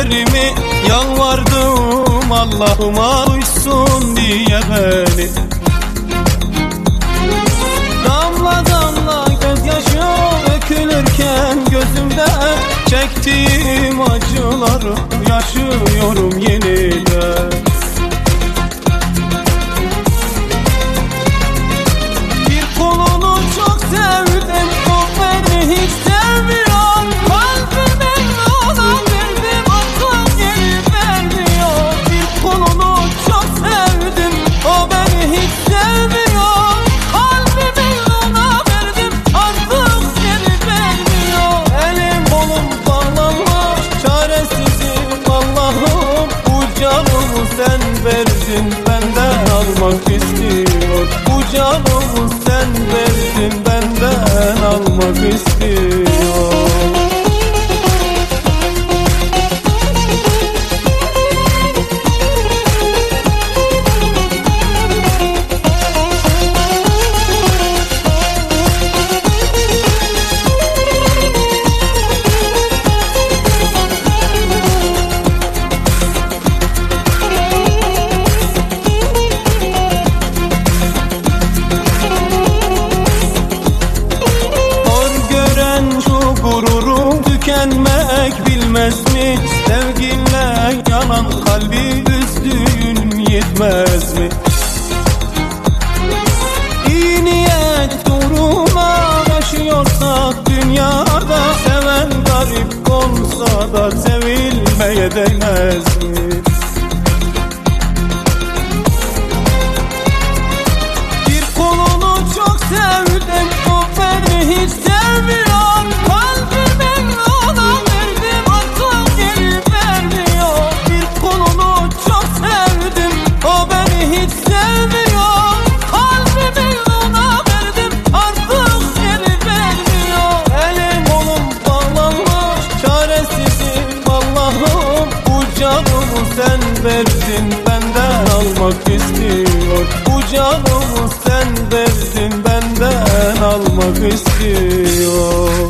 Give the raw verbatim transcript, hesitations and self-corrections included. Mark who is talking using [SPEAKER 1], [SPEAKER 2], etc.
[SPEAKER 1] ellerimi, yalvardım Allah'ıma uysun diye beni. Damla damla gözyaşı dökülürken gözümden, çektiğim acıları yaşıyorum yeniden. Bir kolunu çok sevdim, o beni hiç sevmiyor. Kalbimi ona verdim, akıl geri vermiyor. Bir kolunu çok sevdim, o beni hiç sevmiyor. Kalbimi ona verdim, artık geri vermiyor. Elim kolum bağlanmış, çaresizim Allah'ım. Bu canımı sen verdin, benden almak istiyor. Bu canımı sen verdin, benden almak istiyor. Gururum tükenmek bilmez mi? Sevginle yanan kalbi üzdüğün yetmez mi? İyi niyet uğruna yaşıyorsak dünyada, seven garip olsa da sevilmeye değmez mi? Bir kolunu çok sevdim, o beni hiç sevmiyor. Sen verdin, benden almak istiyor. Bu canımı sen verdin, benden almak istiyor.